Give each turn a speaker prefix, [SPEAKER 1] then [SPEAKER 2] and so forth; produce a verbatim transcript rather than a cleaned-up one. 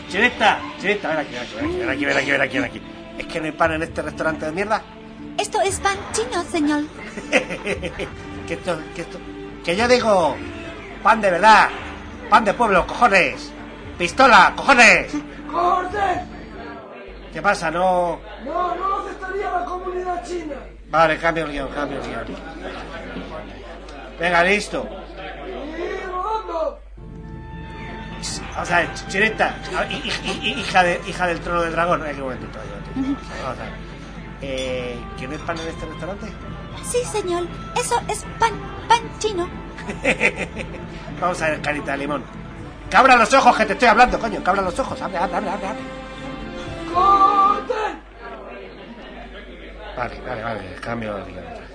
[SPEAKER 1] Chinita, Chinita, ven aquí, ven aquí, ven aquí, ven aquí, ven aquí, ven aquí. ¿Es que no hay pan en este restaurante de mierda?
[SPEAKER 2] Esto es pan chino, señor.
[SPEAKER 1] que esto, que esto... Que yo digo... Pan de verdad. Pan de pueblo, cojones. Pistola, cojones.
[SPEAKER 3] ¡Corten!
[SPEAKER 1] ¿Qué pasa? No...
[SPEAKER 3] No, no lo aceptaría la comunidad china.
[SPEAKER 1] Vale, cambio el guión, cambio el guión. Venga, listo.
[SPEAKER 3] ¡Y rodando!
[SPEAKER 1] O sea, Chinita, hija, de, hija del trono del dragón. Ay, qué momentito, un momentito. Vamos a ver. Eh, ¿Quién es pan en este restaurante?
[SPEAKER 2] Sí, señor. Eso es pan, pan chino.
[SPEAKER 1] Vamos a ver, carita de limón. Que abra los ojos, que te estoy hablando, coño. Que abra los ojos. Abre, abre, abre, abre.
[SPEAKER 3] ¡Corten!
[SPEAKER 1] Vale, vale, vale. Cambio el guión.